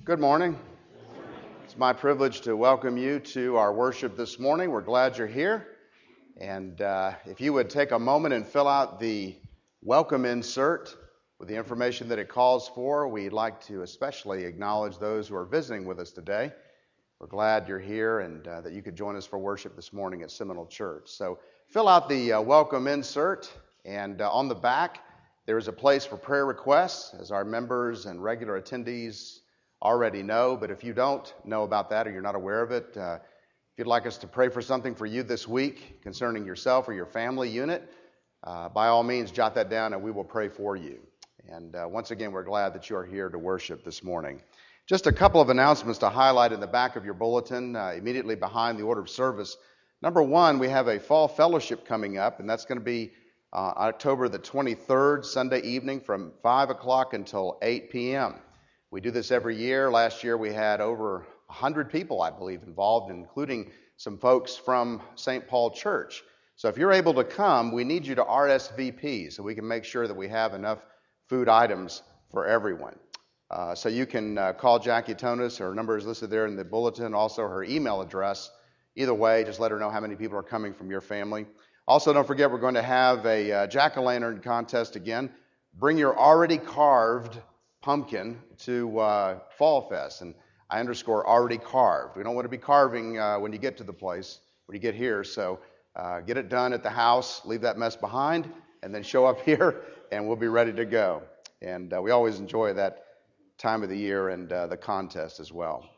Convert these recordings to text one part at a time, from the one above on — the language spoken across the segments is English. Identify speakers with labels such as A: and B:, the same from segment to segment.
A: Good morning. It's my privilege to welcome you to our worship this morning. We're glad you're here. And if you would take a moment and fill out the welcome insert with the information that it calls for, we'd like to especially acknowledge those who are visiting with us today. We're glad you're here and that you could join us for worship this morning at Seminole Church. So fill out the welcome insert, and on the back there is a place for prayer requests, as our members and regular attendees already know. But if you don't know about that or you're not aware of it, if you'd like us to pray for something for you this week concerning yourself or your family unit, by all means jot that down and we will pray for you. And once again, we're glad that you are here to worship this morning. Just a couple of announcements to highlight in the back of your bulletin, immediately behind the order of service. Number one, we have a fall fellowship coming up, and that's going to be October the 23rd, Sunday evening from 5 o'clock until 8 p.m. We do this every year. Last year we had over 100 people, I believe, involved, including some folks from St. Paul Church. So if you're able to come, we need you to RSVP so we can make sure that we have enough food items for everyone. So you can call Jackie Tonis. Her number is listed there in the bulletin, also her email address. Either way, just let her know how many people are coming from your family. Also, don't forget we're going to have a jack-o'-lantern contest again. Bring your already carved pumpkin to Fall Fest, and I underscore already carved. We don't want to be carving when you get to the place, when you get here, so get it done at the house, leave that mess behind, and then show up here, and we'll be ready to go. And we always enjoy that time of the year and the contest as well.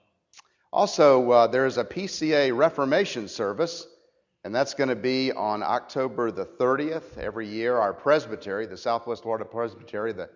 A: Also, there is a PCA Reformation service, and that's going to be on October the 30th. Every year, our presbytery, the Southwest Florida Presbytery, the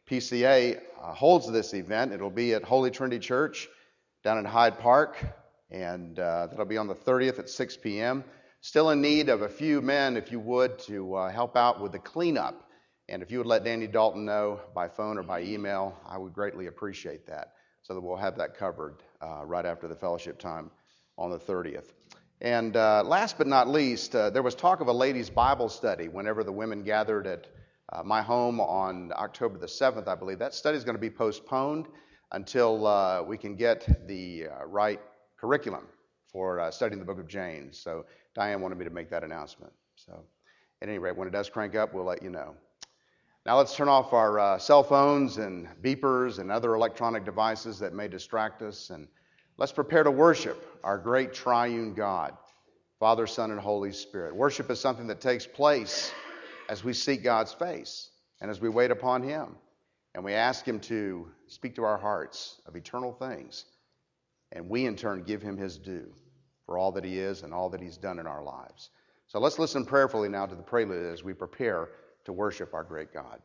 A: PCA holds this event. It'll be at Holy Trinity Church down in Hyde Park, and that'll be on the 30th at 6 p.m. Still in need of a few men, if you would, to help out with the cleanup. And if you would let Danny Dalton know by phone or by email, I would greatly appreciate that, so that we'll have that covered right after the fellowship time on the 30th. And last but not least, there was talk of a ladies' Bible study whenever the women gathered at my home on October the 7th, I believe. That study is going to be postponed until we can get the right curriculum for studying the book of James. So Diane wanted me to make that announcement. So at any rate, when it does crank up, we'll let you know. Now let's turn off our cell phones and beepers and other electronic devices that may distract us, and let's prepare to worship our great triune God, Father, Son, and Holy Spirit. Worship is something that takes place as we seek God's face and as we wait upon Him, and we ask Him to speak to our hearts of eternal things, and we in turn give Him His due for all that He is and all that He's done in our lives. So let's listen prayerfully now to the prelude as we prepare to worship our great God.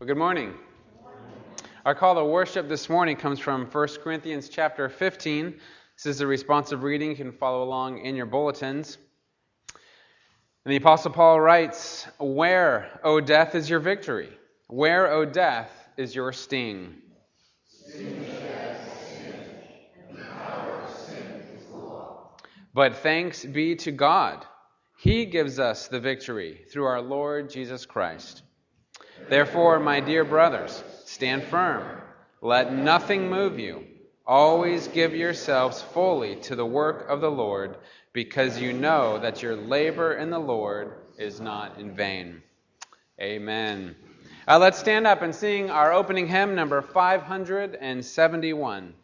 B: Good morning. Our call to worship this morning comes from 1 Corinthians chapter 15. This is a responsive reading. You can follow along in your bulletins. And the Apostle Paul writes, "Where, O death, is your victory? Where, O death, is your sting?" But thanks be to God. He gives us the victory through our Lord Jesus Christ. Therefore, my dear brothers, stand firm. Let nothing move you. Always give yourselves fully to the work of the Lord, because you know that your labor in the Lord is not in vain. Amen. Let's stand up and sing our opening hymn, number 571.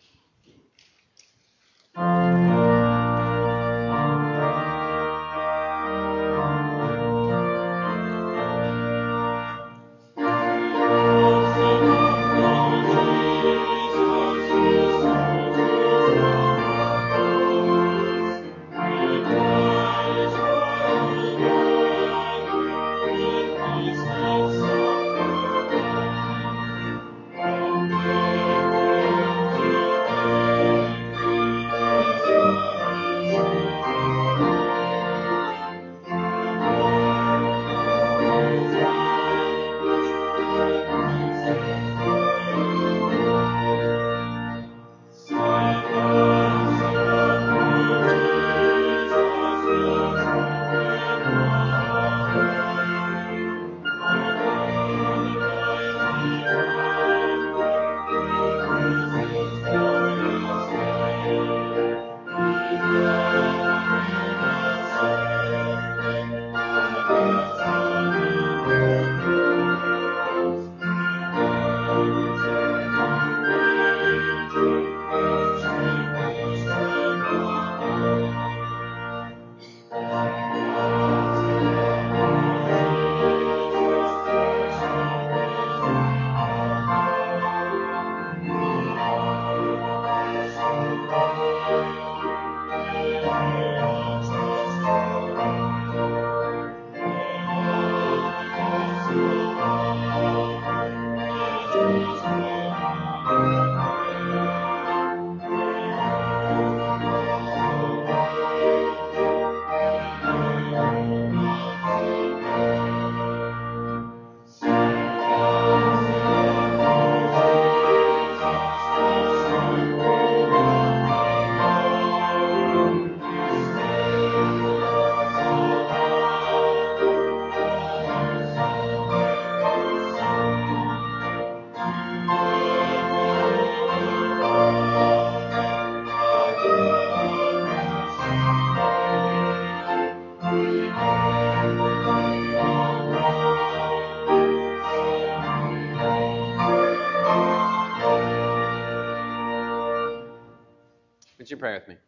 B: Would you pray with me?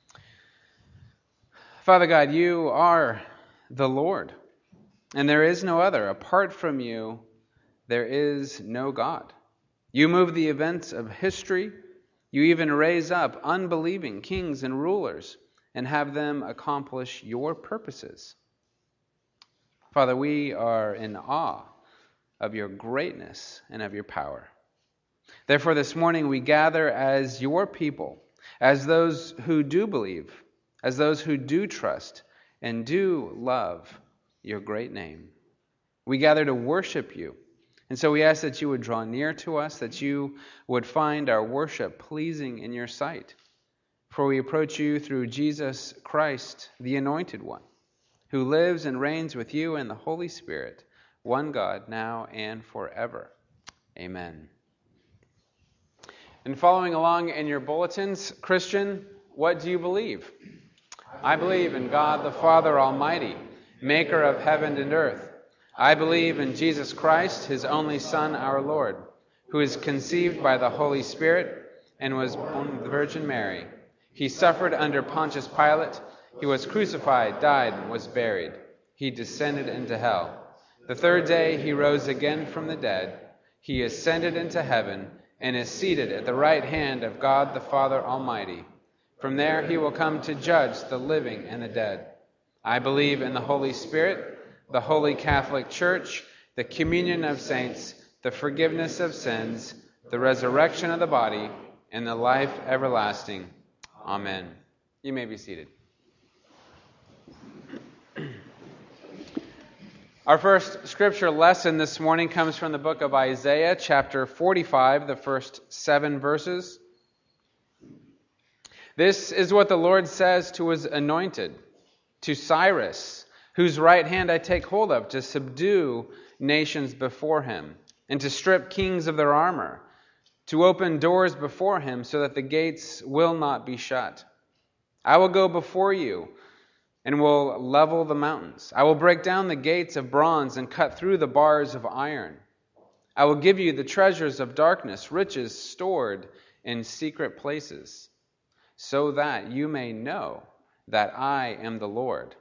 B: Father God, you are the Lord, and there is no other. Apart from you, there is no God. You move the events of history. You even raise up unbelieving kings and rulers and have them accomplish your purposes. Father, we are in awe of your greatness and of your power. Therefore, this morning we gather as your people, as those who do believe, as those who do trust and do love your great name. We gather to worship you. And so we ask that you would draw near to us, that you would find our worship pleasing in your sight. For we approach you through Jesus Christ, the Anointed One, who lives and reigns with you and the Holy Spirit, one God, now and forever. Amen. And following along in your bulletins, Christian, what do you believe? I believe in God the Father Almighty, maker of heaven and earth. I believe in Jesus Christ, his only Son, our Lord, who is conceived by the Holy Spirit and was born of the Virgin Mary. He suffered under Pontius Pilate. He was crucified, died, and was buried. He descended into hell. The third day he rose again from the dead. He ascended into heaven and is seated at the right hand of God the Father Almighty. From there he will come to judge the living and the dead. I believe in the Holy Spirit, the Holy Catholic Church, the communion of saints, the forgiveness of sins, the resurrection of the body, and the life everlasting. Amen. You may be seated. Our first scripture lesson this morning comes from the book of Isaiah, chapter 45, the first 7 verses. This is what the Lord says to his anointed, to Cyrus, whose right hand I take hold of, to subdue nations before him, and to strip kings of their armor, to open doors before him so that the gates will not be shut. I will go before you and will level the mountains. I will break down the gates of bronze and cut through the bars of iron. I will give you the treasures of darkness, riches stored in secret places, so that you may know that I am the Lord,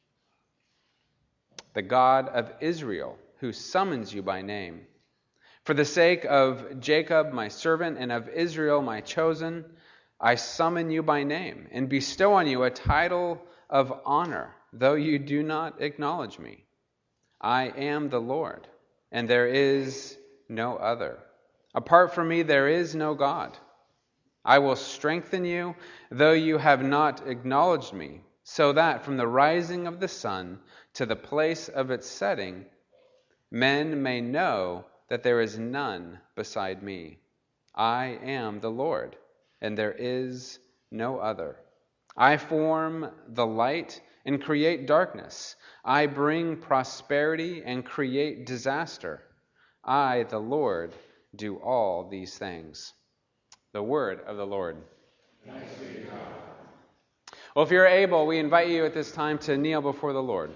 B: the God of Israel, who summons you by name. For the sake of Jacob, my servant, and of Israel, my chosen, I summon you by name and bestow on you a title of honor, though you do not acknowledge me. I am the Lord, and there is no other. Apart from me, there is no God. I will strengthen you, though you have not acknowledged me, so that from the rising of the sun to the place of its setting, men may know that there is none beside me. I am the Lord, and there is no other. I form the light and create darkness. I bring prosperity and create disaster. I, the Lord, do all these things. The word of the Lord.
C: Thanks be to God.
B: Well, if you're able, we invite you at this time to kneel before the Lord.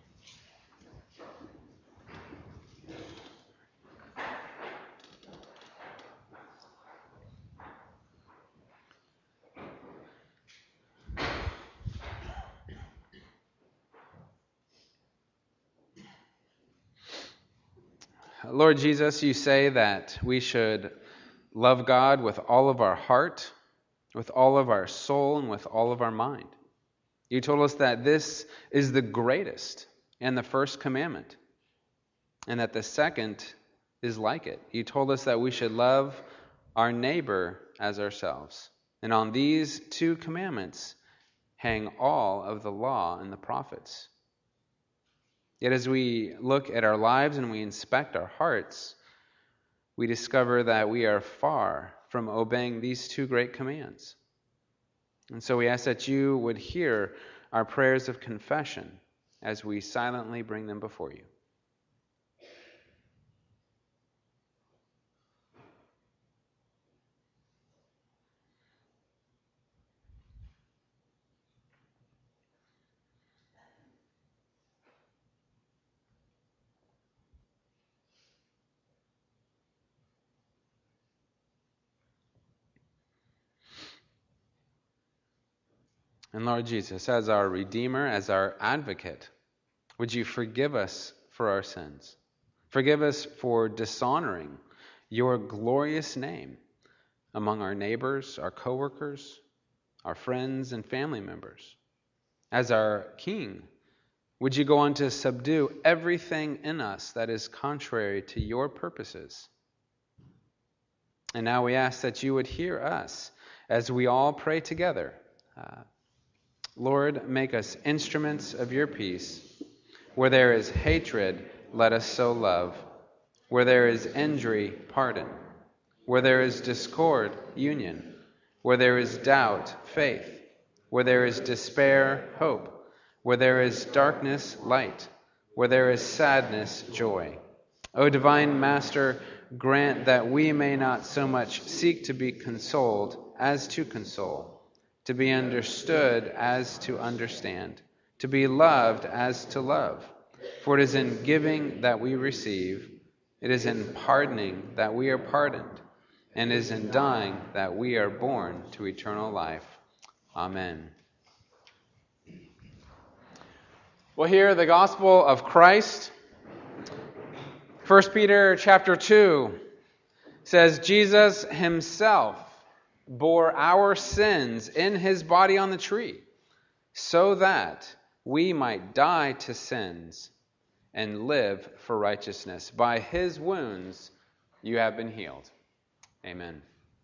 B: Lord Jesus, you say that we should love God with all of our heart, with all of our soul, and with all of our mind. You told us that this is the greatest and the first commandment, and that the second is like it. You told us that we should love our neighbor as ourselves. And on these two commandments hang all of the law and the prophets. Yet as we look at our lives and we inspect our hearts, we discover that we are far from obeying these two great commands. And so we ask that you would hear our prayers of confession as we silently bring them before you. And Lord Jesus, as our Redeemer, as our advocate, would you forgive us for our sins? Forgive us for dishonoring your glorious name among our neighbors, our coworkers, our friends and family members. As our King, would you go on to subdue everything in us that is contrary to your purposes? And now we ask that you would hear us as we all pray together. Lord, make us instruments of your peace. Where there is hatred, let us sow love. Where there is injury, pardon. Where there is discord, union. Where there is doubt, faith. Where there is despair, hope. Where there is darkness, light. Where there is sadness, joy. O divine Master, grant that we may not so much seek to be consoled as to console, to be understood as to understand, to be loved as to love. For it is in giving that we receive, it is in pardoning that we are pardoned, and it is in dying that we are born to eternal life. Amen. We'll hear the gospel of Christ. 1 Peter chapter 2 says, Jesus himself bore our sins in his body on the tree, so that we might die to sins and live for righteousness. By his wounds You have been healed. Amen.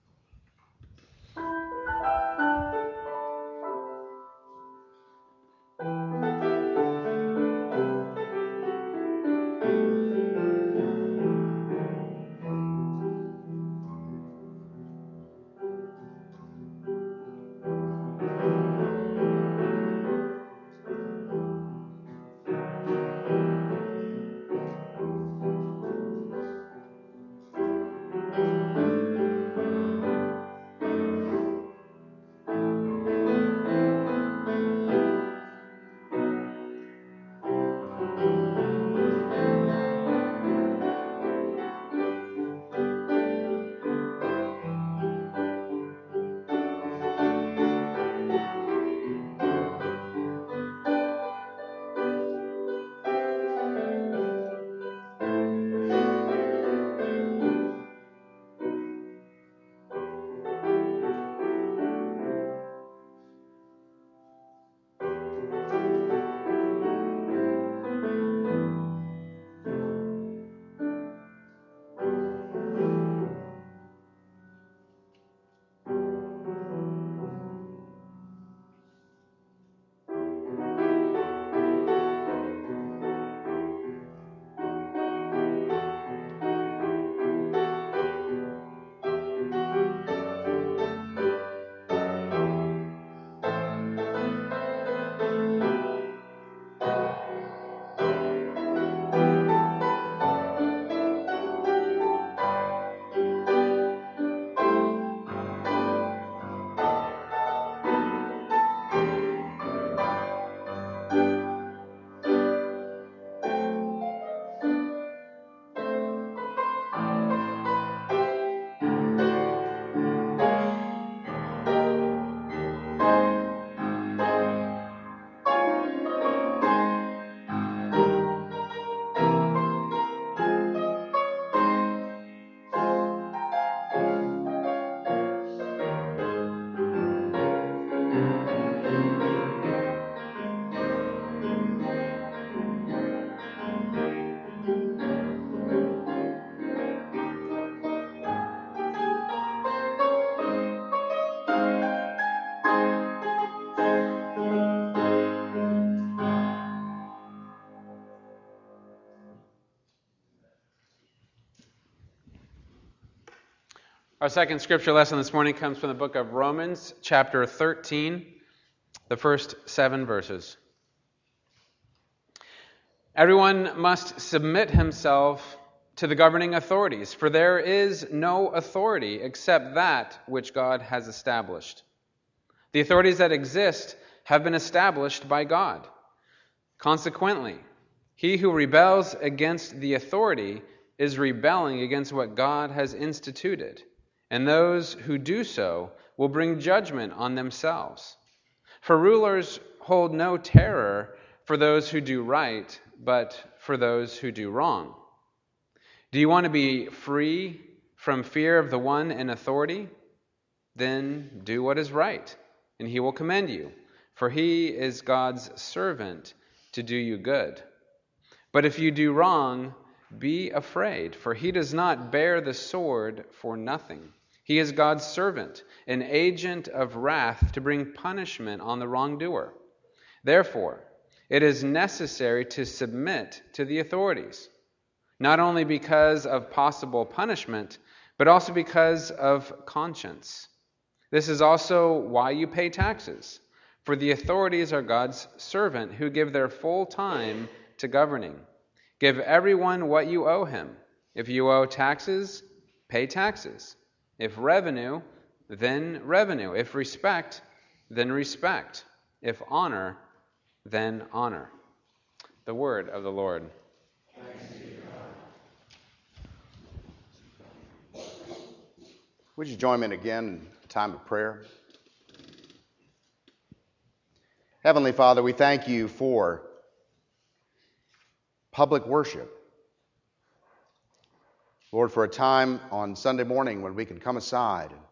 B: Our second scripture lesson this morning comes from the book of Romans, chapter 13, the first 7 verses. Everyone must submit himself to the governing authorities, for there is no authority except that which God has established. The authorities that exist have been established by God. Consequently, he who rebels against the authority is rebelling against what God has instituted, and those who do so will bring judgment on themselves. For rulers hold no terror for those who do right, but for those who do wrong. Do you want to be free from fear of the one in authority? Then do what is right, and he will commend you, for he is God's servant to do you good. But if you do wrong, be afraid, for he does not bear the sword for nothing. He is God's servant, an agent of wrath to bring punishment on the wrongdoer. Therefore, it is necessary to submit to the authorities, not only because of possible punishment, but also because of conscience. This is also why you pay taxes, for the authorities are God's servant who give their full time to governing. Give everyone what you owe him. If you owe taxes, pay taxes. If revenue, then revenue. If respect, then respect. If honor, then honor. The word of the Lord.
C: Thanks be to God.
A: Would you join me again in a time of prayer? Heavenly Father, we thank you for public worship. Lord, for a time on Sunday morning when we can come aside and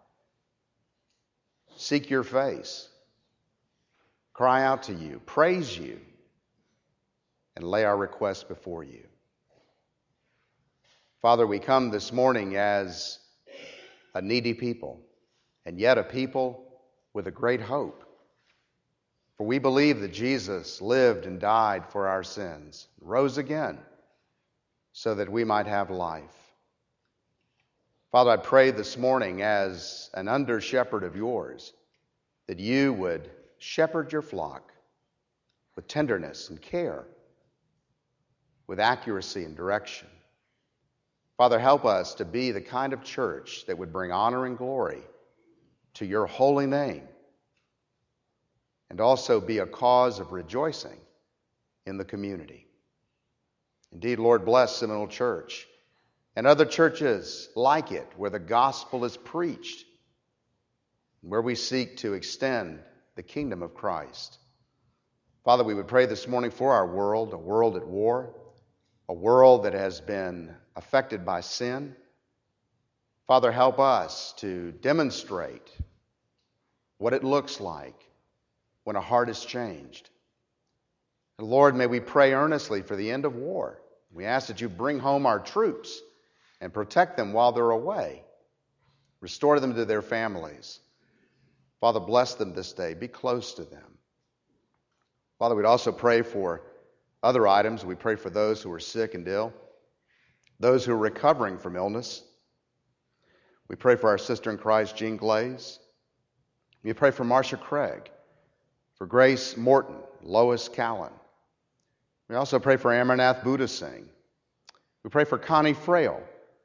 A: seek your face, cry out to you, praise you, and lay our requests before you. Father, we come this morning as a needy people, and yet a people with a great hope. For we believe that Jesus lived and died for our sins, rose again, so that we might have life. Father, I pray this morning as an under-shepherd of yours, that you would shepherd your flock with tenderness and care, with accuracy and direction. Father, help us to be the kind of church that would bring honor and glory to your holy name, and also be a cause of rejoicing in the community. Indeed, Lord, bless Seminole Church and other churches like it, where the gospel is preached, where we seek to extend the kingdom of Christ. Father, we would pray this morning for our world, a world at war, a world that has been affected by sin. Father, help us to demonstrate what it looks like when a heart is changed. And Lord, may we pray earnestly for the end of war. We ask that you bring home our troops and protect them while they're away. Restore them to their families. Father, bless them this day. Be close to them. Father, we'd also pray for other items. We pray for those who are sick and ill, those who are recovering from illness. We pray for our sister in Christ, Jean Glaze. We pray for Marcia Craig, for Grace Morton, Lois Callan. We also pray for Amarnath Buddha Singh. We pray for Connie Frail,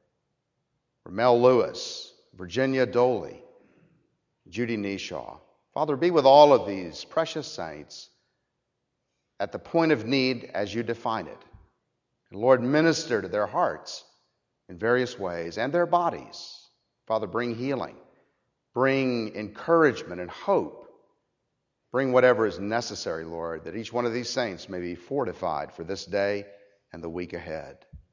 A: for Mel Lewis, Virginia Doley, Judy Neshaw. Father, be with all of these precious saints at the point of need as you define it. And Lord, minister to their hearts in various ways and their bodies. Father, bring healing, bring encouragement and hope. Bring whatever is necessary, Lord, that each one of these saints may be fortified for this day and the week ahead.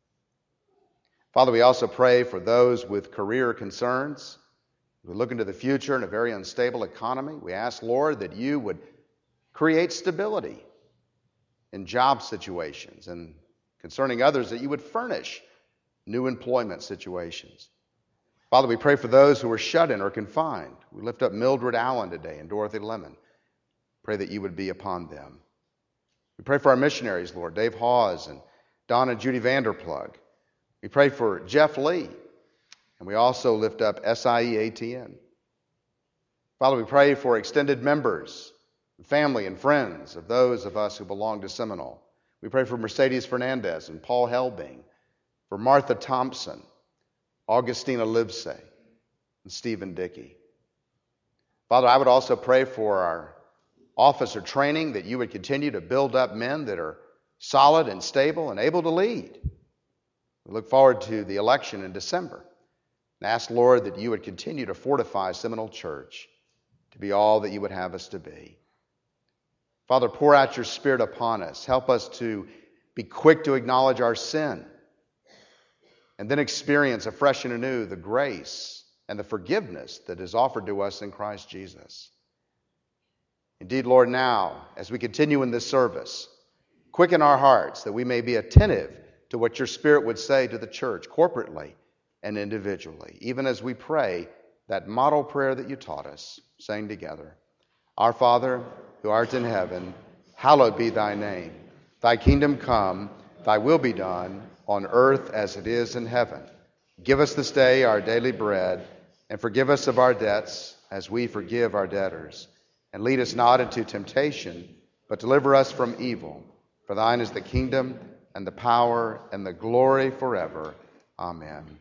A: Father, we also pray for those with career concerns who look into the future in a very unstable economy. We ask, Lord, that you would create stability in job situations, and concerning others, that you would furnish new employment situations. Father, we pray for those who are shut in or confined. We lift up Mildred Allen today and Dorothy Lemon. Pray that you would be upon them. We pray for our missionaries, Lord, Dave Hawes and Don and Judy Vanderplug. We pray for Jeff Lee, and we also lift up SIE ATN. Father, we pray for extended members, family and friends of those of us who belong to Seminole. We pray for Mercedes Fernandez and Paul Helbing, for Martha Thompson, Augustina Livesey, and Stephen Dickey. Father, I would also pray for our officer training, that you would continue to build up men that are solid and stable and able to lead. We look forward to the election in December and ask, Lord, that you would continue to fortify Seminole Church to be all that you would have us to be. Father, pour out your Spirit upon us. Help us to be quick to acknowledge our sin and then experience afresh and anew the grace and the forgiveness that is offered to us in Christ Jesus. Indeed, Lord, now, as we continue in this service, quicken our hearts that we may be attentive to what your Spirit would say to the church corporately and individually, even as we pray that model prayer that you taught us, saying together, Our Father, who art in heaven, hallowed be thy name. Thy kingdom come, thy will be done, on earth as it is in heaven. Give us this day our daily bread, and forgive us of our debts as we forgive our debtors. And lead us not into temptation, but deliver us from evil. For thine is the kingdom, and the power, and the glory forever. Amen.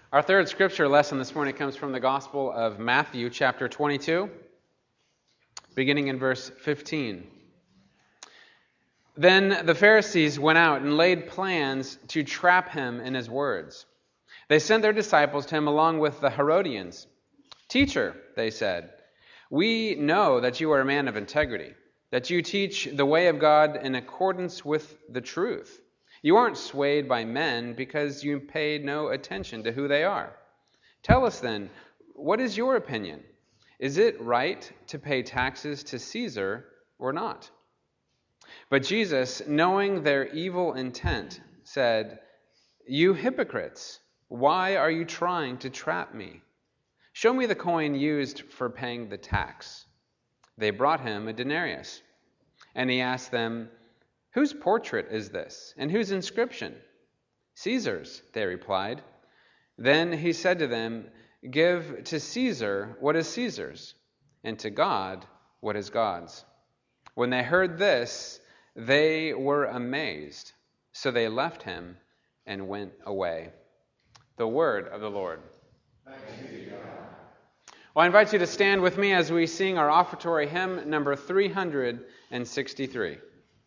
B: Our third scripture lesson this morning comes from the Gospel of Matthew, chapter 22, beginning in verse 15. Then the Pharisees went out and laid plans to trap him in his words. They sent their disciples to him along with the Herodians. "Teacher," they said, "we know that you are a man of integrity, that you teach the way of God in accordance with the truth. You aren't swayed by men because you paid no attention to who they are. Tell us then, what is your opinion? Is it right to pay taxes to Caesar or not?" But Jesus, knowing their evil intent, said, "You hypocrites, why are you trying to trap me? Show me the coin used for paying the tax." They brought him a denarius, and he asked them, "Whose portrait is this, and whose inscription?" "Caesar's," they replied. Then he said to them, "Give to Caesar what is Caesar's, and to God what is God's." When they heard this, they were amazed. So they left him and went away. The word of the Lord.
C: Thanks be to God.
B: Well, I invite you to stand with me as we sing our offertory hymn, number 363.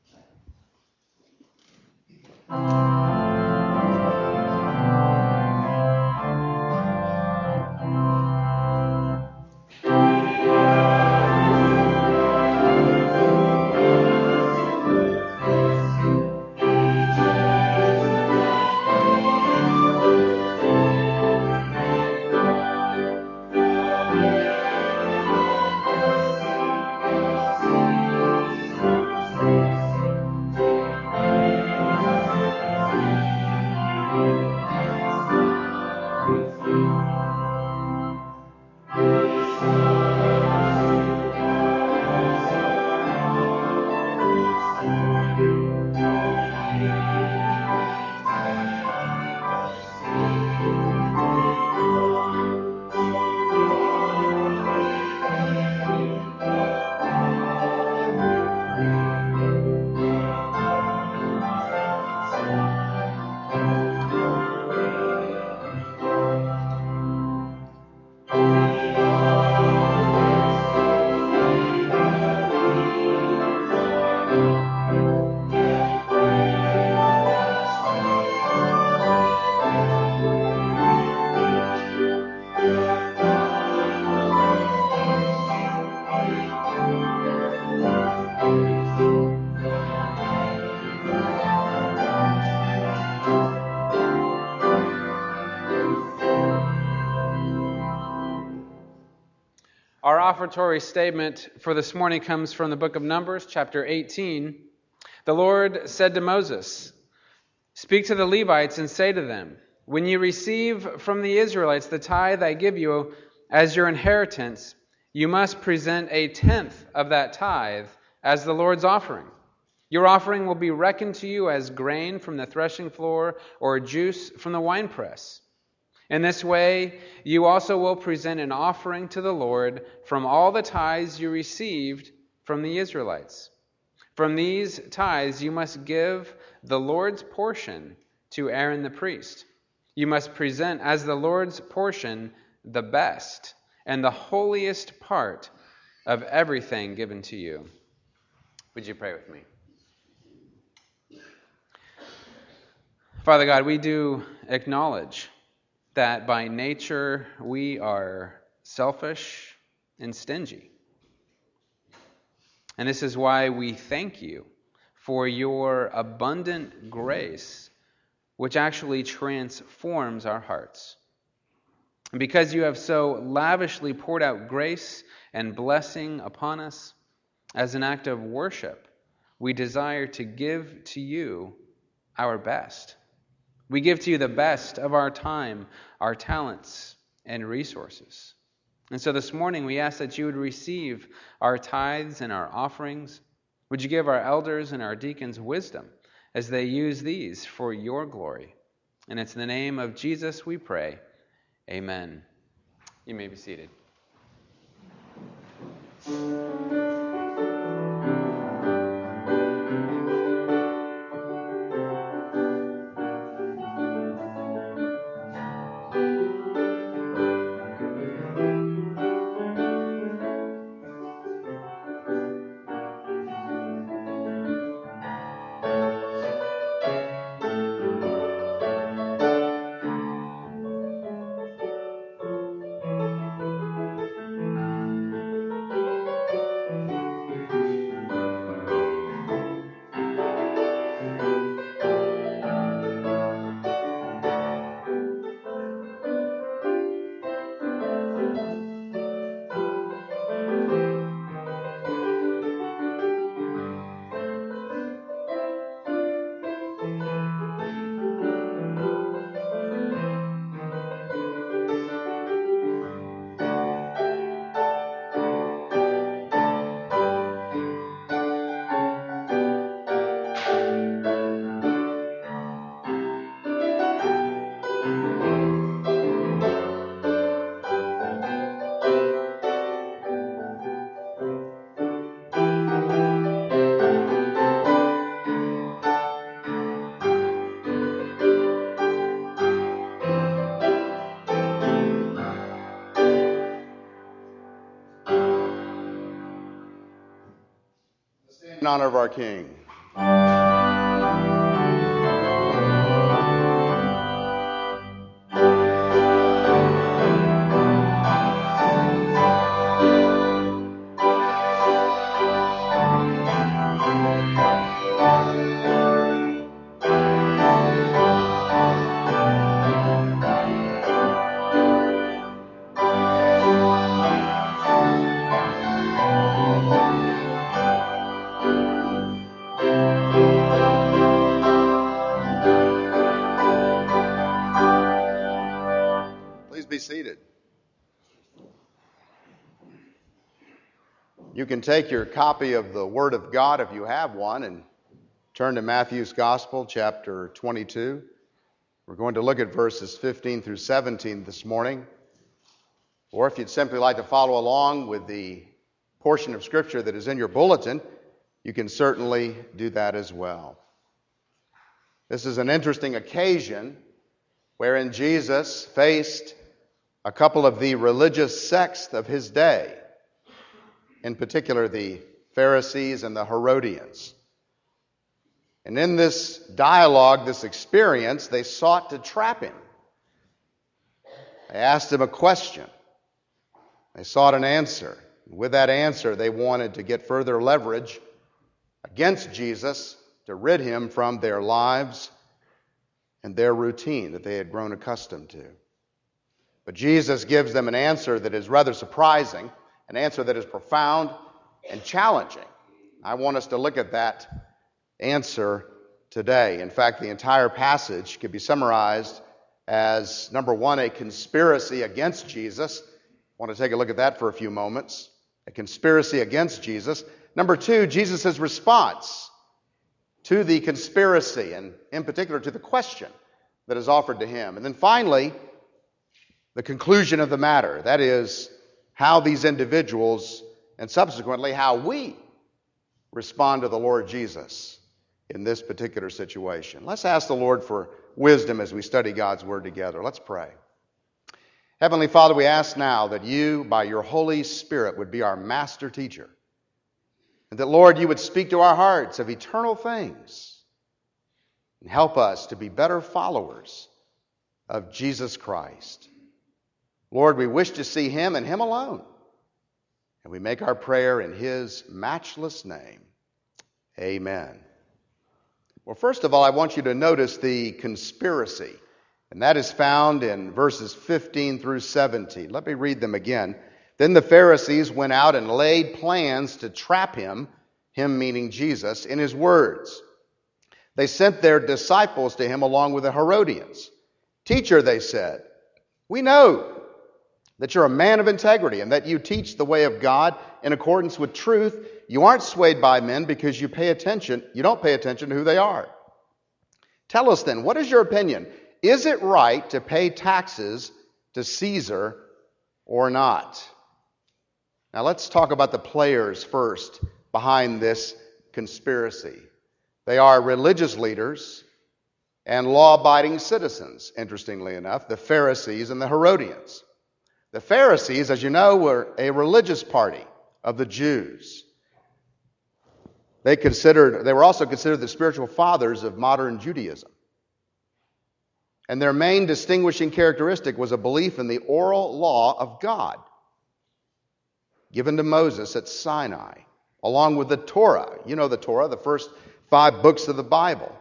B: Our offertory statement for this morning comes from the book of Numbers, chapter 18. The Lord said to Moses, "Speak to the Levites and say to them, when you receive from the Israelites the tithe I give you as your inheritance, you must present a tenth of that tithe as the Lord's offering. Your offering will be reckoned to you as grain from the threshing floor or juice from the winepress. In this way, you also will present an offering to the Lord from all the tithes you received from the Israelites. From these tithes you must give the Lord's portion to Aaron the priest. You must present as the Lord's portion the best and the holiest part of everything given to you." Would you pray with me? Father God, we do acknowledge that by nature we are selfish and stingy. And this is why we thank you for your abundant grace, which actually transforms our hearts. And because you have so lavishly poured out grace and blessing upon us, as an act of worship, we desire to give to you our best. We give to you the best of our time, our talents, and resources. And so this morning we ask that you would receive our tithes and our offerings. Would you give our elders and our deacons wisdom as they use these for your glory? And it's in the name of Jesus we pray. Amen. You may be seated.
A: honor of our King. Seated. You can take your copy of the Word of God, if you have one, and turn to Matthew's Gospel, chapter 22. We're going to look at verses 15 through 17 this morning. Or if you'd simply like to follow along with the portion of Scripture that is in your bulletin, you can certainly do that as well. This is an interesting occasion wherein Jesus faced a couple of the religious sects of his day, in particular the Pharisees and the Herodians. And in this dialogue, this experience, they sought to trap him. They asked him a question. They sought an answer. With that answer, they wanted to get further leverage against Jesus to rid him from their lives and their routine that they had grown accustomed to. But Jesus gives them an answer that is rather surprising, an answer that is profound and challenging. I want us to look at that answer today. In fact, the entire passage could be summarized as, number one, a conspiracy against Jesus. I want to take a look at that for a few moments. A conspiracy against Jesus. Number two, Jesus' response to the conspiracy, and in particular to the question that is offered to him. And then finally, the conclusion of the matter, that is, how these individuals and subsequently how we respond to the Lord Jesus in this particular situation. Let's ask the Lord for wisdom as we study God's Word together. Let's pray. Heavenly Father, we ask now that you, by your Holy Spirit, would be our master teacher. And that, Lord, you would speak to our hearts of eternal things and help us to be better followers of Jesus Christ. Lord, we wish to see him and him alone. And we make our prayer in his matchless name. Amen. Well, first of all, I want you to notice the conspiracy. And that is found in verses 15 through 17. Let me read them again. Then the Pharisees went out and laid plans to trap him meaning Jesus, in his words. They sent their disciples to him along with the Herodians. Teacher, they said, we know that you're a man of integrity and that you teach the way of God in accordance with truth. You aren't swayed by men because you don't pay attention to who they are. Tell us then, what is your opinion? Is it right to pay taxes to Caesar or not? Now let's talk about the players first behind this conspiracy. They are religious leaders and law-abiding citizens, interestingly enough, the Pharisees and the Herodians. The Pharisees, as you know, were a religious party of the Jews. They were also considered the spiritual fathers of modern Judaism. And their main distinguishing characteristic was a belief in the oral law of God, given to Moses at Sinai, along with the Torah. You know the Torah, the first 5 books of the Bible.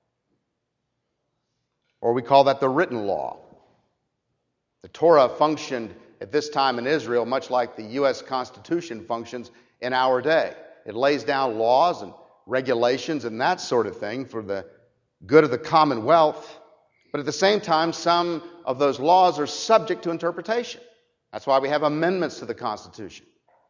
A: Or we call that the written law. The Torah functioned at this time in Israel much like the U.S. Constitution functions in our day. It lays down laws and regulations and that sort of thing for the good of the commonwealth. But at the same time, some of those laws are subject to interpretation. That's why we have amendments to the Constitution.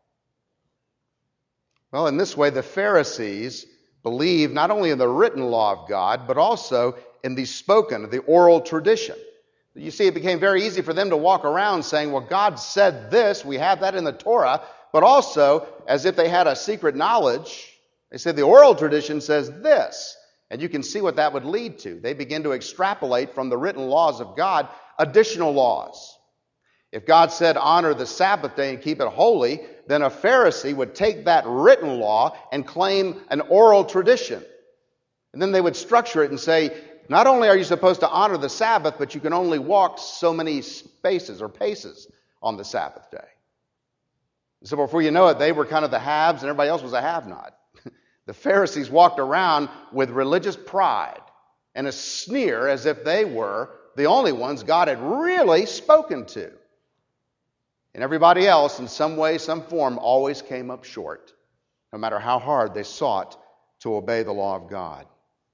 A: Well, in this way, the Pharisees believed not only in the written law of God, but also in the spoken, the oral tradition. You see, it became very easy for them to walk around saying, well, God said this, we have that in the Torah, but also, as if they had a secret knowledge, they said the oral tradition says this. And you can see what that would lead to. They begin to extrapolate from the written laws of God additional laws. If God said honor the Sabbath day and keep it holy, then a Pharisee would take that written law and claim an oral tradition. And then they would structure it and say, not only are you supposed to honor the Sabbath, but you can only walk so many spaces or paces on the Sabbath day. So before you know it, they were kind of the haves and everybody else was a have-not. The Pharisees walked around with religious pride and a sneer as if they were the only ones God had really spoken to. And everybody else, in some way, some form, always came up short, no matter how hard they sought to obey the law of God.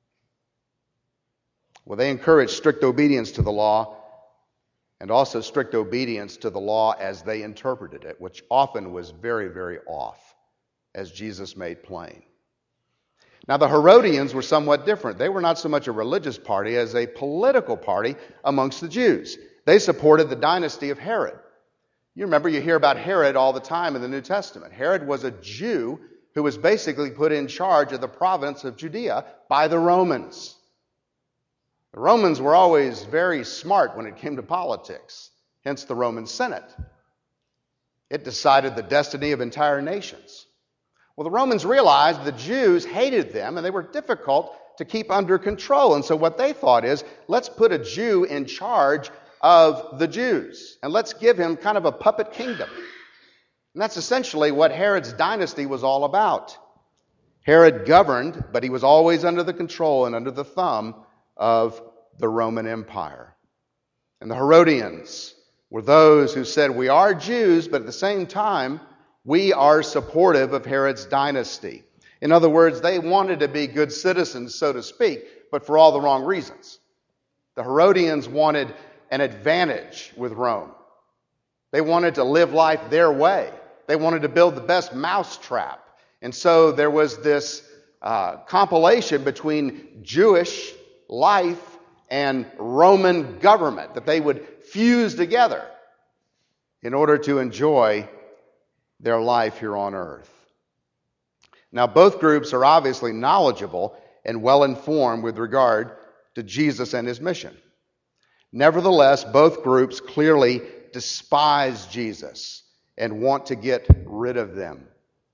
A: Well, they encouraged strict obedience to the law and also strict obedience to the law as they interpreted it, which often was very, very off, as Jesus made plain. Now, the Herodians were somewhat different. They were not so much a religious party as a political party amongst the Jews. They supported the dynasty of Herod. You remember, you hear about Herod all the time in the New Testament. Herod was a Jew who was basically put in charge of the province of Judea by the Romans. The Romans were always very smart when it came to politics, hence the Roman Senate. It decided the destiny of entire nations. Well, the Romans realized the Jews hated them and they were difficult to keep under control. And so what they thought is, let's put a Jew in charge of the Jews and let's give him kind of a puppet kingdom. And that's essentially what Herod's dynasty was all about. Herod governed, but he was always under the control and under the thumb of the Roman Empire. And the Herodians were those who said, we are Jews, but at the same time, we are supportive of Herod's dynasty. In other words, they wanted to be good citizens, so to speak, but for all the wrong reasons. The Herodians wanted an advantage with Rome. They wanted to live life their way. They wanted to build the best mousetrap. And so there was this compilation between Jewish life and Roman government that they would fuse together in order to enjoy their life here on earth. Now, both groups are obviously knowledgeable and well-informed with regard to Jesus and his mission. Nevertheless, both groups clearly despise Jesus and want to get rid of him.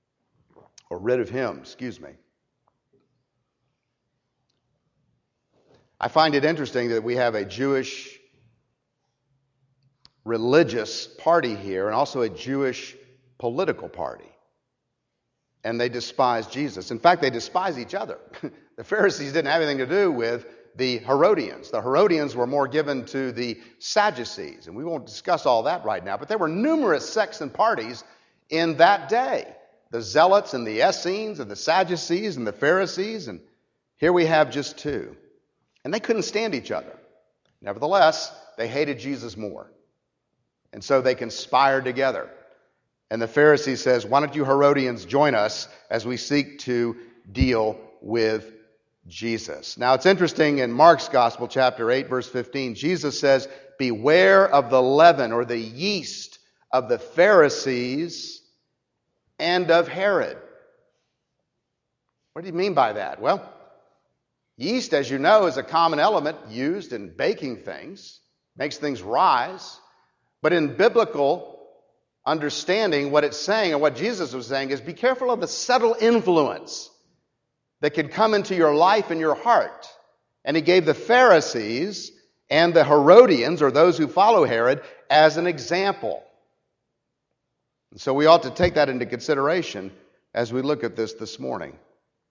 A: I find it interesting that we have a Jewish religious party here and also a Jewish political party. And they despise Jesus. In fact, they despise each other. The Pharisees didn't have anything to do with the Herodians. The Herodians were more given to the Sadducees. And we won't discuss all that right now. But there were numerous sects and parties in that day. The Zealots and the Essenes and the Sadducees and the Pharisees. And here we have just two. And they couldn't stand each other. Nevertheless, they hated Jesus more. And so they conspired together. And the Pharisee says, why don't you Herodians join us as we seek to deal with Jesus? Now it's interesting, in Mark's Gospel, chapter 8, verse 15, Jesus says, beware of the leaven or the yeast of the Pharisees and of Herod. What do you mean by that? Well, yeast, as you know, is a common element used in baking things, makes things rise. But in biblical understanding, what it's saying and what Jesus was saying is be careful of the subtle influence that can come into your life and your heart. And he gave the Pharisees and the Herodians, or those who follow Herod, as an example. And so we ought to take that into consideration as we look at this morning.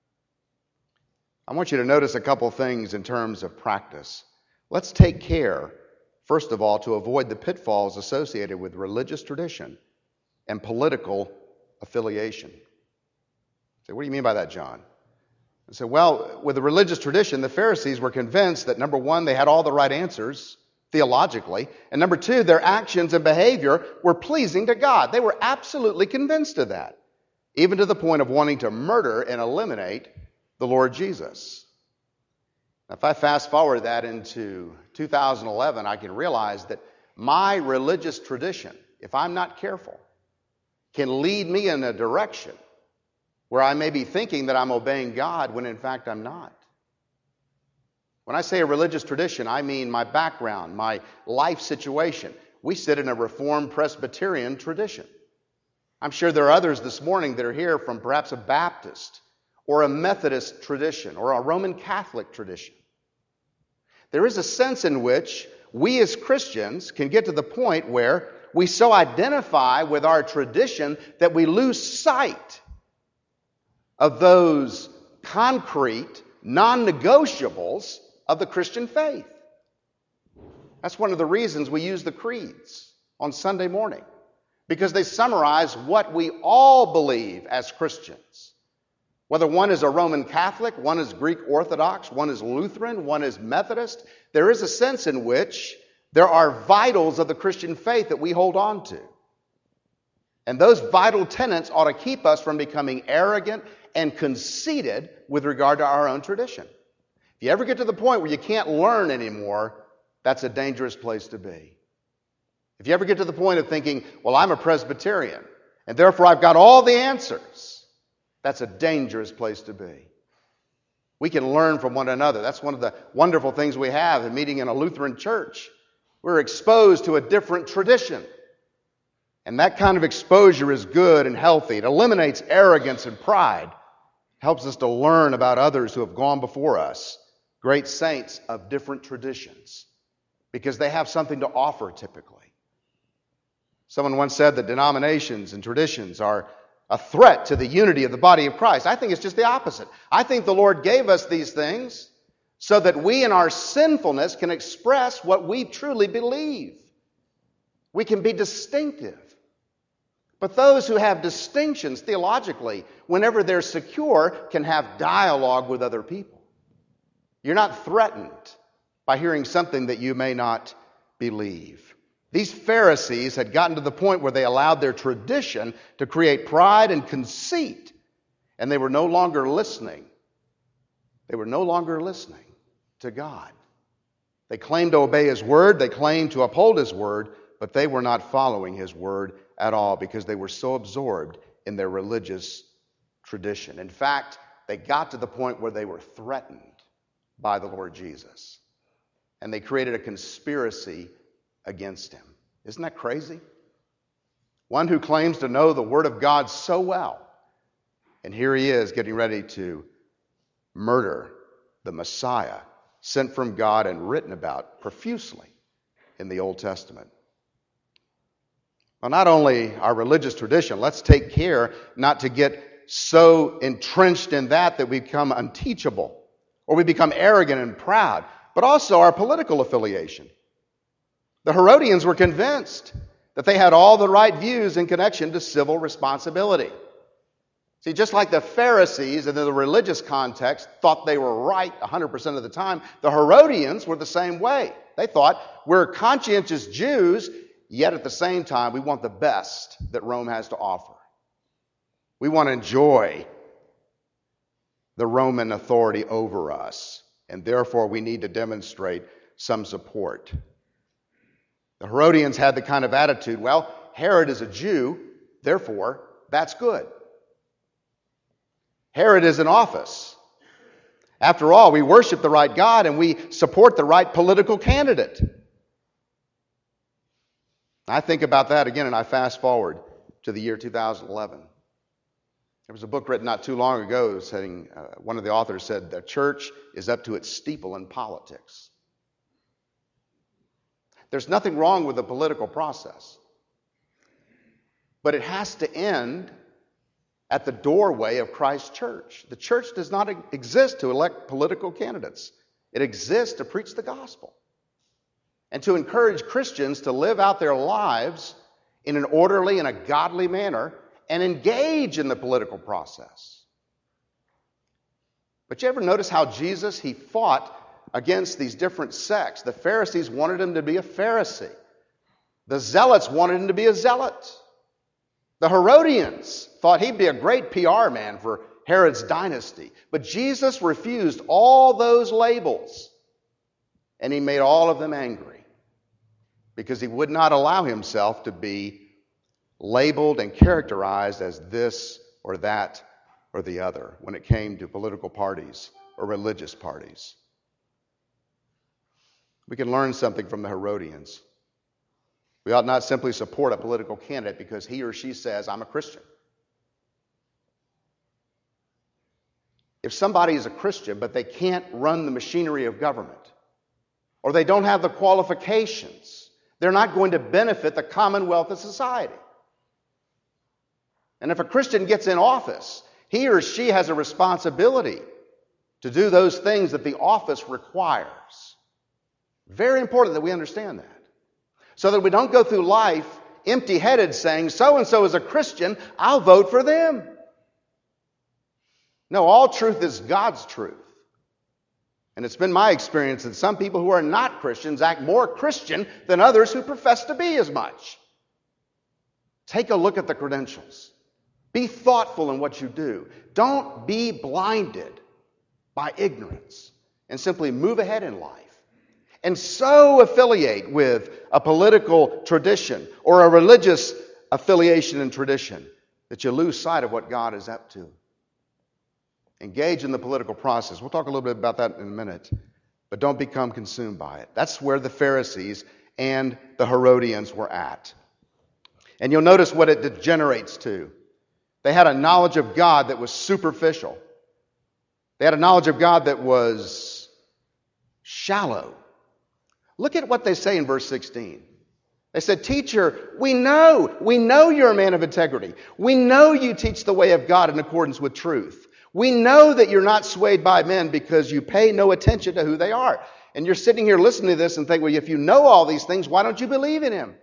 A: I want you to notice a couple things in terms of practice. Let's take care, first of all, to avoid the pitfalls associated with religious tradition and political affiliation. So what do you mean by that, John? I said, well, with the religious tradition, the Pharisees were convinced that, number one, they had all the right answers theologically, and number two, their actions and behavior were pleasing to God. They were absolutely convinced of that, even to the point of wanting to murder and eliminate the Lord Jesus. Now, if I fast forward that into 2011, I can realize that my religious tradition, if I'm not careful, can lead me in a direction where I may be thinking that I'm obeying God when in fact I'm not. When I say a religious tradition, I mean my background, my life situation. We sit in a Reformed Presbyterian tradition. I'm sure there are others this morning that are here from perhaps a Baptist or a Methodist tradition or a Roman Catholic tradition. There is a sense in which we as Christians can get to the point where we so identify with our tradition that we lose sight of those concrete, non-negotiables of the Christian faith. That's one of the reasons we use the creeds on Sunday morning, because they summarize what we all believe as Christians. Whether one is a Roman Catholic, one is Greek Orthodox, one is Lutheran, one is Methodist, there is a sense in which there are vitals of the Christian faith that we hold on to. And those vital tenets ought to keep us from becoming arrogant and conceited with regard to our own tradition. If you ever get to the point where you can't learn anymore, that's a dangerous place to be. If you ever get to the point of thinking, well, I'm a Presbyterian, and therefore I've got all the answers, that's a dangerous place to be. We can learn from one another. That's one of the wonderful things we have in meeting in a Lutheran church. We're exposed to a different tradition. And that kind of exposure is good and healthy. It eliminates arrogance and pride. Helps us to learn about others who have gone before us, great saints of different traditions, because they have something to offer typically. Someone once said that denominations and traditions are a threat to the unity of the body of Christ. I think it's just the opposite. I think the Lord gave us these things so that we in our sinfulness can express what we truly believe. We can be distinctive. But those who have distinctions theologically, whenever they're secure, can have dialogue with other people. You're not threatened by hearing something that you may not believe. These Pharisees had gotten to the point where they allowed their tradition to create pride and conceit, and they were no longer listening. They were no longer listening to God. They claimed to obey His word, they claimed to uphold His word, but they were not following His word at all because they were so absorbed in their religious tradition. In fact, they got to the point where they were threatened by the Lord Jesus, and they created a conspiracy against Him. Isn't that crazy? One who claims to know the Word of God so well, and here he is getting ready to murder the Messiah sent from God and written about profusely in the Old Testament. Well, not only our religious tradition, let's take care not to get so entrenched in that we become unteachable or we become arrogant and proud, but also our political affiliation. The Herodians were convinced that they had all the right views in connection to civil responsibility. See, just like the Pharisees in the religious context thought they were right 100% of the time, the Herodians were the same way. They thought, we're conscientious Jews, yet at the same time, we want the best that Rome has to offer. We want to enjoy the Roman authority over us, and therefore we need to demonstrate some support. The Herodians had the kind of attitude, well, Herod is a Jew, therefore that's good. Herod is in office. After all, we worship the right God and we support the right political candidate. I think about that again and I fast forward to the year 2011. There was a book written not too long ago saying, one of the authors said, the church is up to its steeple in politics. There's nothing wrong with the political process. But it has to end at the doorway of Christ's church. The church does not exist to elect political candidates. It exists to preach the gospel and to encourage Christians to live out their lives in an orderly and a godly manner and engage in the political process. But you ever notice how Jesus, He fought against these different sects? The Pharisees wanted Him to be a Pharisee. The Zealots wanted Him to be a zealot. The Herodians thought he'd be a great PR man for Herod's dynasty. But Jesus refused all those labels, and He made all of them angry because He would not allow Himself to be labeled and characterized as this or that or the other when it came to political parties or religious parties. We can learn something from the Herodians. We ought not simply support a political candidate because he or she says, I'm a Christian. If somebody is a Christian, but they can't run the machinery of government, or they don't have the qualifications, they're not going to benefit the commonwealth of society. And if a Christian gets in office, he or she has a responsibility to do those things that the office requires. Very important that we understand that. So that we don't go through life empty-headed saying, so-and-so is a Christian, I'll vote for them. No, all truth is God's truth. And it's been my experience that some people who are not Christians act more Christian than others who profess to be as much. Take a look at the credentials. Be thoughtful in what you do. Don't be blinded by ignorance and simply move ahead in life. And so affiliate with a political tradition or a religious affiliation and tradition that you lose sight of what God is up to. Engage in the political process. We'll talk a little bit about that in a minute. But don't become consumed by it. That's where the Pharisees and the Herodians were at. And you'll notice what it degenerates to. They had a knowledge of God that was superficial. They had a knowledge of God that was shallow. Look at what they say in verse 16. They said, Teacher, we know you're a man of integrity. We know you teach the way of God in accordance with truth. We know that you're not swayed by men because you pay no attention to who they are. And you're sitting here listening to this and think, well, if you know all these things, why don't you believe in him?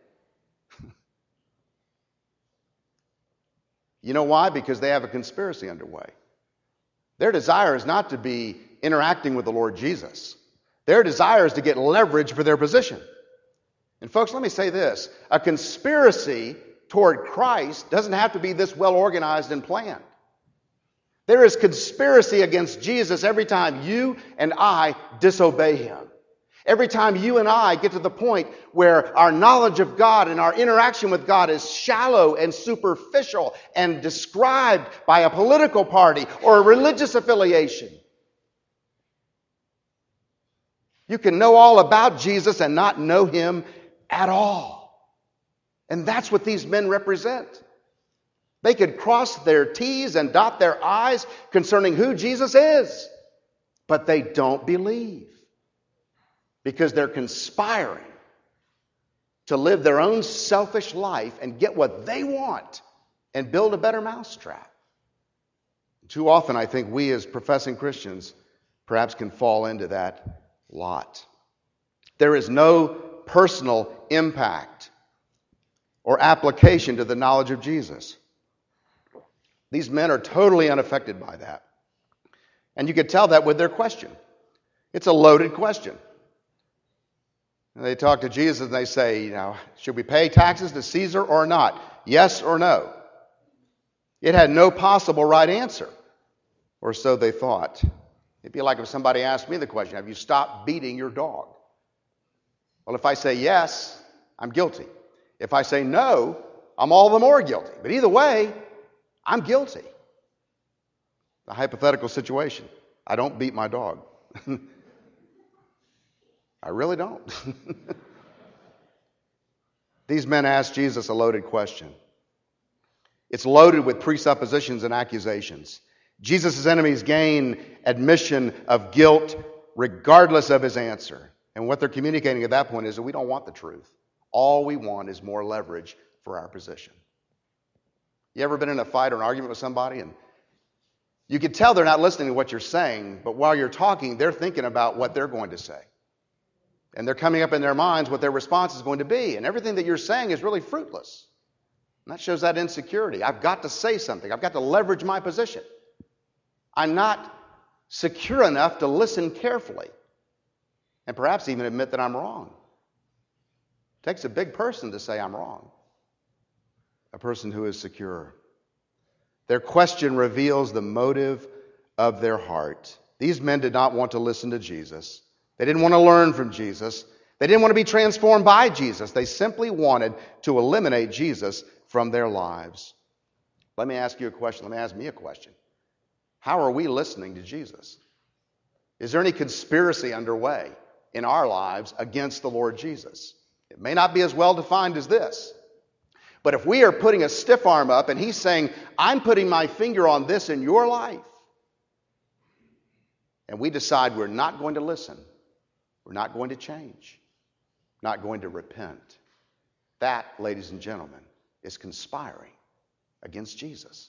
A: You know why? Because they have a conspiracy underway. Their desire is not to be interacting with the Lord Jesus. Their desire is to get leverage for their position. And folks, let me say this. A conspiracy toward Christ doesn't have to be this well organized and planned. There is conspiracy against Jesus every time you and I disobey him. Every time you and I get to the point where our knowledge of God and our interaction with God is shallow and superficial and described by a political party or a religious affiliation. You can know all about Jesus and not know him at all. And that's what these men represent. They could cross their T's and dot their I's concerning who Jesus is, but they don't believe because they're conspiring to live their own selfish life and get what they want and build a better mousetrap. Too often, I think we as professing Christians perhaps can fall into that lot. There is no personal impact or application to the knowledge of Jesus. These men are totally unaffected by that. And you could tell that with their question. It's a loaded question. And they talk to Jesus and they say, should we pay taxes to Caesar or not? Yes or no? It had no possible right answer. Or so they thought. It'd be like if somebody asked me the question, have you stopped beating your dog? Well, if I say yes, I'm guilty. If I say no, I'm all the more guilty. But either way, I'm guilty. A hypothetical situation. I don't beat my dog. I really don't. These men asked Jesus a loaded question. It's loaded with presuppositions and accusations. Jesus' enemies gain admission of guilt regardless of his answer. And what they're communicating at that point is that we don't want the truth. All we want is more leverage for our position. You ever been in a fight or an argument with somebody and you can tell they're not listening to what you're saying, but while you're talking, they're thinking about what they're going to say. And they're coming up in their minds what their response is going to be. And everything that you're saying is really fruitless. And that shows that insecurity. I've got to say something. I've got to leverage my position. I'm not secure enough to listen carefully and perhaps even admit that I'm wrong. It takes a big person to say I'm wrong. A person who is secure. Their question reveals the motive of their heart. These men did not want to listen to Jesus. They didn't want to learn from Jesus. They didn't want to be transformed by Jesus. They simply wanted to eliminate Jesus from their lives. Let me ask you a question. Let me ask me a question. How are we listening to Jesus? Is there any conspiracy underway in our lives against the Lord Jesus? It may not be as well defined as this. But if we are putting a stiff arm up and he's saying, I'm putting my finger on this in your life, and we decide we're not going to listen, we're not going to change, not going to repent, that, ladies and gentlemen, is conspiring against Jesus.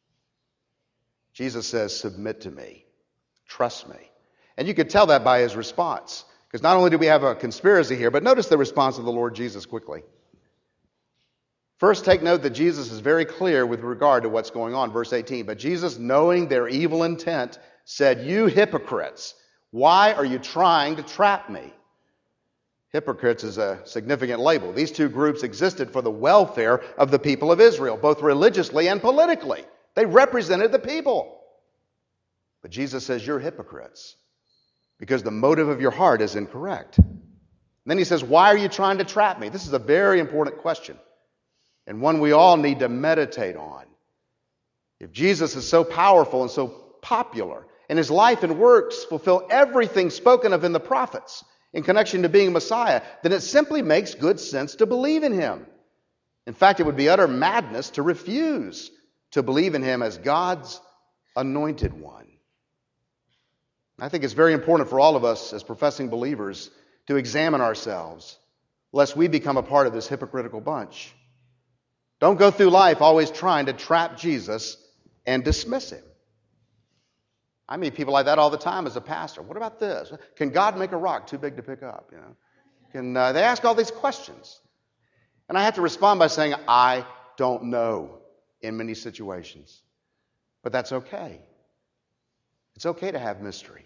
A: Jesus says, submit to me, trust me. And you could tell that by his response. Because not only do we have a conspiracy here, but notice the response of the Lord Jesus quickly. First, take note that Jesus is very clear with regard to what's going on. Verse 18, but Jesus, knowing their evil intent, said, you hypocrites, why are you trying to trap me? Hypocrites is a significant label. These two groups existed for the welfare of the people of Israel, both religiously and politically. They represented the people. But Jesus says, you're hypocrites, because the motive of your heart is incorrect. And then he says, why are you trying to trap me? This is a very important question, and one we all need to meditate on. If Jesus is so powerful and so popular, and his life and works fulfill everything spoken of in the prophets in connection to being Messiah, then it simply makes good sense to believe in him. In fact, it would be utter madness to refuse to believe in him as God's anointed one. I think it's very important for all of us as professing believers to examine ourselves, lest we become a part of this hypocritical bunch. Don't go through life always trying to trap Jesus and dismiss him. I meet people like that all the time as a pastor. What about this? Can God make a rock too big to pick up? Can they ask all these questions? And I have to respond by saying, I don't know in many situations. But that's okay. It's okay to have mystery.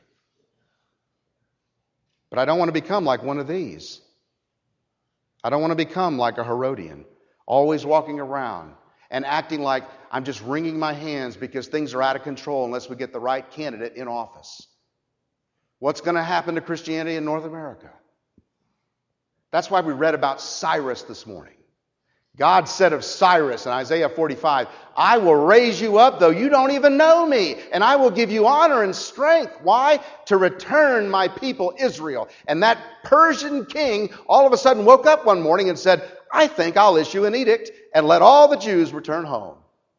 A: But I don't want to become like one of these. I don't want to become like a Herodian, always walking around and acting like I'm just wringing my hands because things are out of control unless we get the right candidate in office. What's going to happen to Christianity in North America? That's why we read about Cyrus this morning. God said of Cyrus in Isaiah 45, I will raise you up though you don't even know me, and I will give you honor and strength. Why? To return my people Israel. And that Persian king all of a sudden woke up one morning and said, I think I'll issue an edict and let all the Jews return home.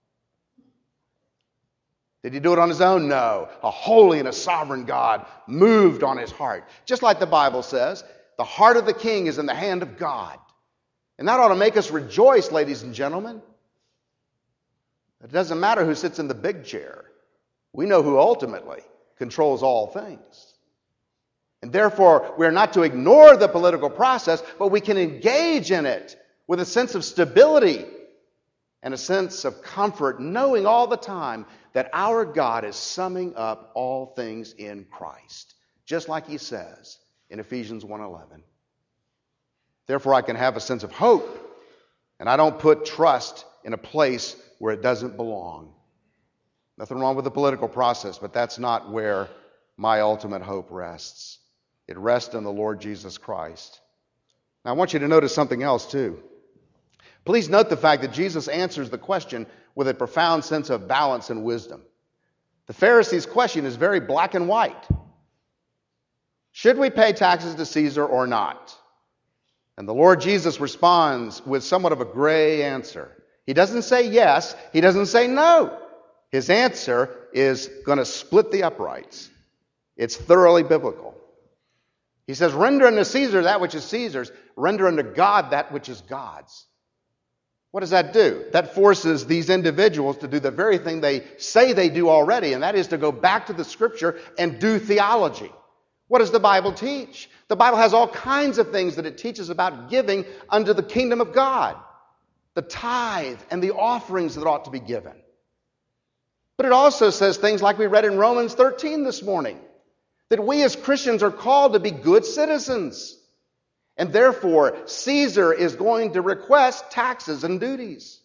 A: Did he do it on his own? No. A holy and a sovereign God moved on his heart. Just like the Bible says, the heart of the king is in the hand of God. And that ought to make us rejoice, ladies and gentlemen. It doesn't matter who sits in the big chair. We know who ultimately controls all things. And therefore, we are not to ignore the political process, but we can engage in it with a sense of stability and a sense of comfort, knowing all the time that our God is summing up all things in Christ, just like he says in Ephesians 1:11. Therefore, I can have a sense of hope, and I don't put trust in a place where it doesn't belong. Nothing wrong with the political process, but that's not where my ultimate hope rests. It rests in the Lord Jesus Christ. Now, I want you to notice something else, too. Please note the fact that Jesus answers the question with a profound sense of balance and wisdom. The Pharisees' question is very black and white. Should we pay taxes to Caesar or not? And the Lord Jesus responds with somewhat of a gray answer. He doesn't say yes. He doesn't say no. His answer is going to split the uprights. It's thoroughly biblical. He says, render unto Caesar that which is Caesar's. Render unto God that which is God's. What does that do? That forces these individuals to do the very thing they say they do already, and that is to go back to the Scripture and do theology. What does the Bible teach? The Bible has all kinds of things that it teaches about giving unto the kingdom of God. The tithe and the offerings that ought to be given. But it also says things like we read in Romans 13 this morning. That we as Christians are called to be good citizens. And therefore, Caesar is going to request taxes and duties.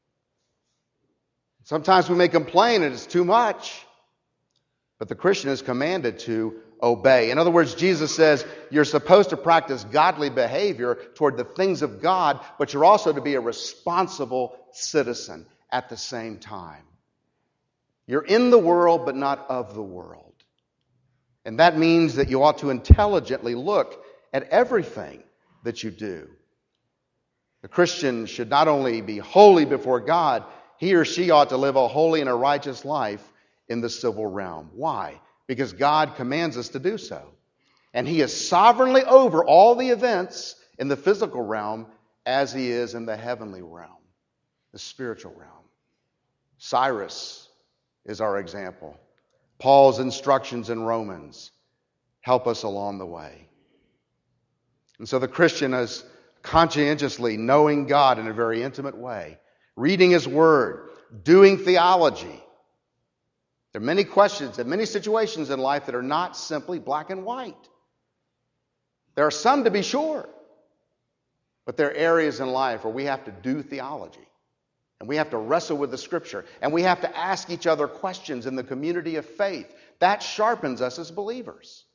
A: Sometimes we may complain that it's too much. But the Christian is commanded to obey. In other words, Jesus says you're supposed to practice godly behavior toward the things of God, but you're also to be a responsible citizen at the same time. You're in the world, but not of the world. And that means that you ought to intelligently look at everything that you do The Christian should not only be holy before God, he or she ought to live a holy and a righteous life in the civil realm. Why? Because God commands us to do so. And he is sovereignly over all the events in the physical realm as he is in the heavenly realm, the spiritual realm. Cyrus is our example. Paul's instructions in Romans help us along the way. And so the Christian is conscientiously knowing God in a very intimate way, reading his word, doing theology. There are many questions and many situations in life that are not simply black and white. There are some, to be sure, but there are areas in life where we have to do theology, and we have to wrestle with the Scripture, and we have to ask each other questions in the community of faith. That sharpens us as believers.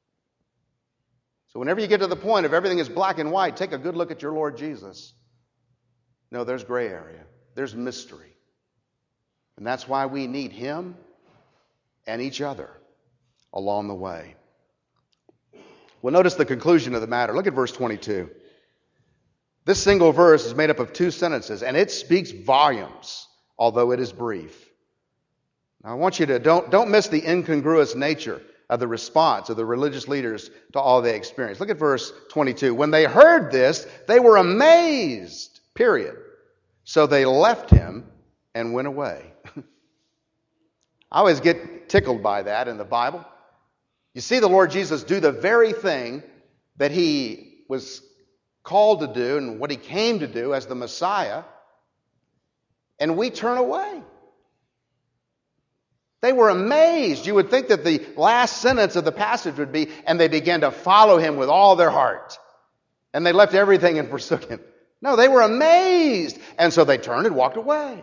A: So whenever you get to the point of everything is black and white, take a good look at your Lord Jesus. No, there's gray area. There's mystery. And that's why we need him and each other along the way. Well, notice the conclusion of the matter. Look at verse 22. This single verse is made up of 2 sentences, and it speaks volumes, although it is brief. Now, I want you to don't miss the incongruous nature of the response of the religious leaders to all they experienced. Look at verse 22. When they heard this, they were amazed, period. So they left him and went away. I always get tickled by that in the Bible. You see the Lord Jesus do the very thing that he was called to do and what he came to do as the Messiah, and we turn away. They were amazed. You would think that the last sentence of the passage would be, and they began to follow him with all their heart. And they left everything and forsook him. No, they were amazed. And so they turned and walked away.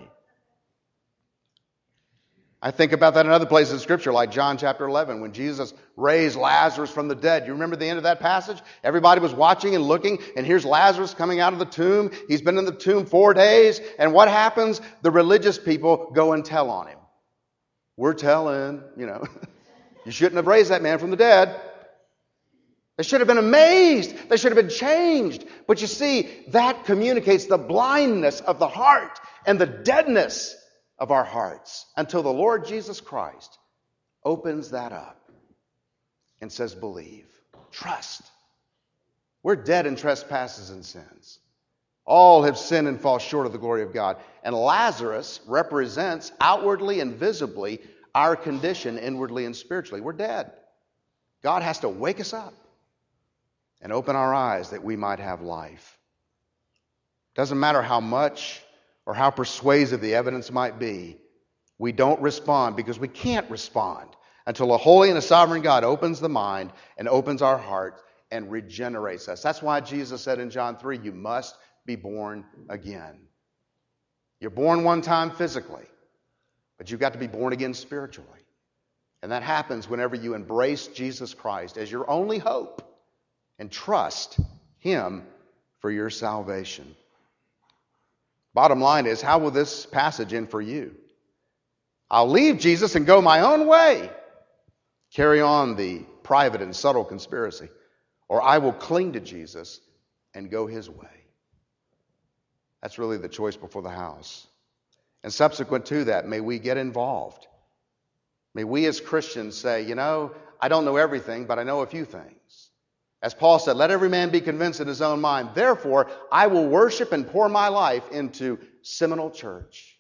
A: I think about that in other places in Scripture, like John chapter 11, when Jesus raised Lazarus from the dead. You remember the end of that passage? Everybody was watching and looking, and here's Lazarus coming out of the tomb. He's been in the tomb 4 days. And what happens? The religious people go and tell on him. We're telling, you shouldn't have raised that man from the dead. They should have been amazed. They should have been changed. But you see, that communicates the blindness of the heart and the deadness of our hearts until the Lord Jesus Christ opens that up and says, believe, trust. We're dead in trespasses and sins. All have sinned and fall short of the glory of God. And Lazarus represents outwardly and visibly our condition inwardly and spiritually. We're dead. God has to wake us up and open our eyes that we might have life. Doesn't matter how much or how persuasive the evidence might be, we don't respond because we can't respond until a holy and a sovereign God opens the mind and opens our heart and regenerates us. That's why Jesus said in John 3, you must be born again. You're born one time physically, but you've got to be born again spiritually. And that happens whenever you embrace Jesus Christ as your only hope and trust him for your salvation. Bottom line is, how will this passage end for you? I'll leave Jesus and go my own way, carry on the private and subtle conspiracy, or I will cling to Jesus and go his way. That's really the choice before the house. And subsequent to that, may we get involved. May we as Christians say, I don't know everything, but I know a few things. As Paul said, let every man be convinced in his own mind. Therefore, I will worship and pour my life into Seminole Church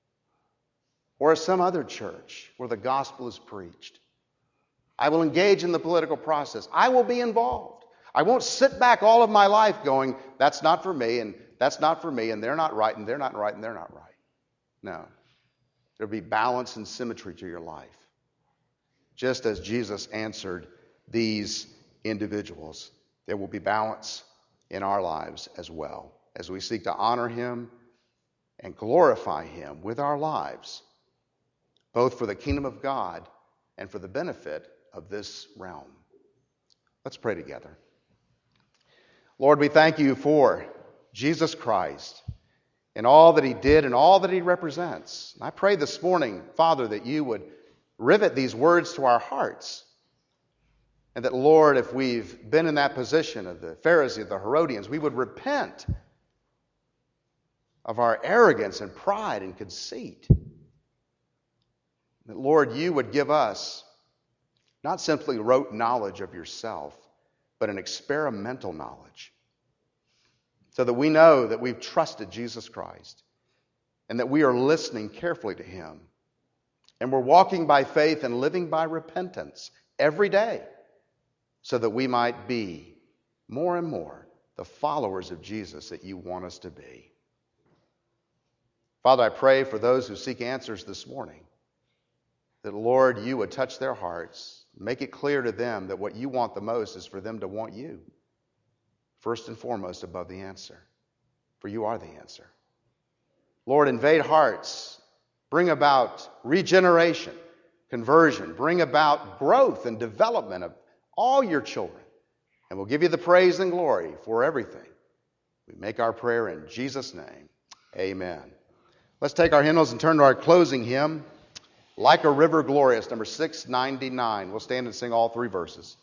A: or some other church where the gospel is preached. I will engage in the political process. I will be involved. I won't sit back all of my life going, that's not for me, and that's not for me, and they're not right, and they're not right, and they're not right. No. There'll be balance and symmetry to your life. Just as Jesus answered these individuals, there will be balance in our lives as well, as we seek to honor him and glorify him with our lives, both for the kingdom of God and for the benefit of this realm. Let's pray together. Lord, we thank you for Jesus Christ and all that he did and all that he represents. I pray this morning, Father, that you would rivet these words to our hearts. And that, Lord, if we've been in that position of the Pharisees, the Herodians, we would repent of our arrogance and pride and conceit. That, Lord, you would give us not simply rote knowledge of yourself, but an experimental knowledge, so that we know that we've trusted Jesus Christ and that we are listening carefully to him. And we're walking by faith and living by repentance every day, so that we might be more and more the followers of Jesus that you want us to be. Father, I pray for those who seek answers this morning, that, Lord, you would touch their hearts, make it clear to them that what you want the most is for them to want you, first and foremost above the answer, for you are the answer. Lord, invade hearts, bring about regeneration, conversion, bring about growth and development of all your children. And we'll give you the praise and glory for everything. We make our prayer in Jesus' name. Amen. Let's take our hymnals and turn to our closing hymn, Like a River Glorious, number 699. We'll stand and sing all three verses.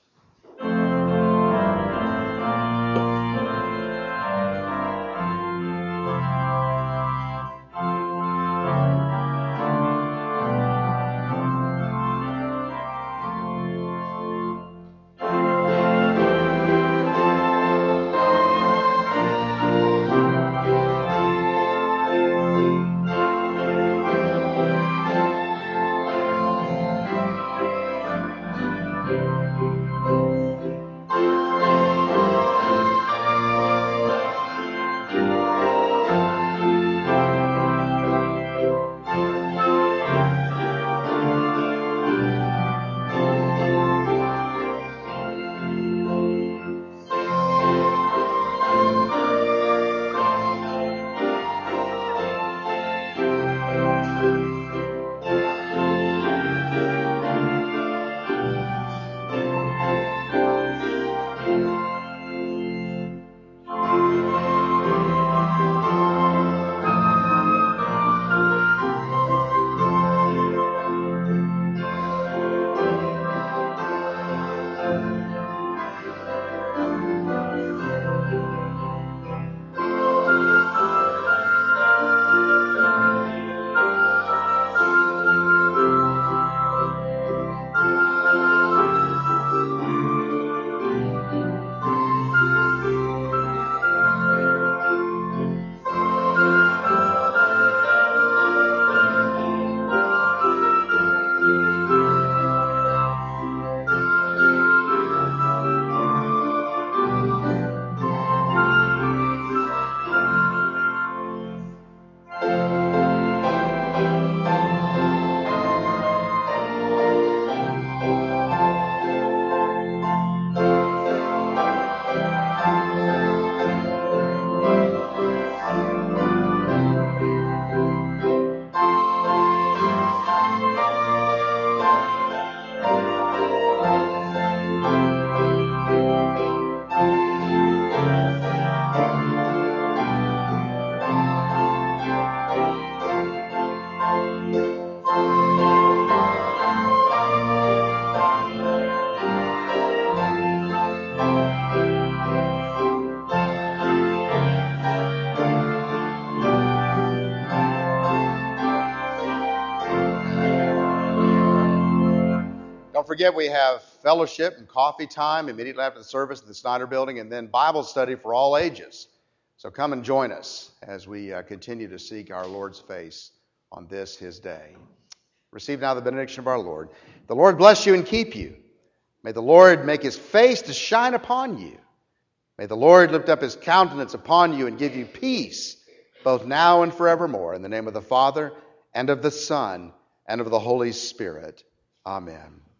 A: Don't forget, we have fellowship and coffee time immediately after the service at the Snyder Building, and then Bible study for all ages. So come and join us as we continue to seek our Lord's face on this, his day. Receive now the benediction of our Lord. The Lord bless you and keep you. May the Lord make his face to shine upon you. May the Lord lift up his countenance upon you and give you peace, both now and forevermore. In the name of the Father, and of the Son, and of the Holy Spirit. Amen.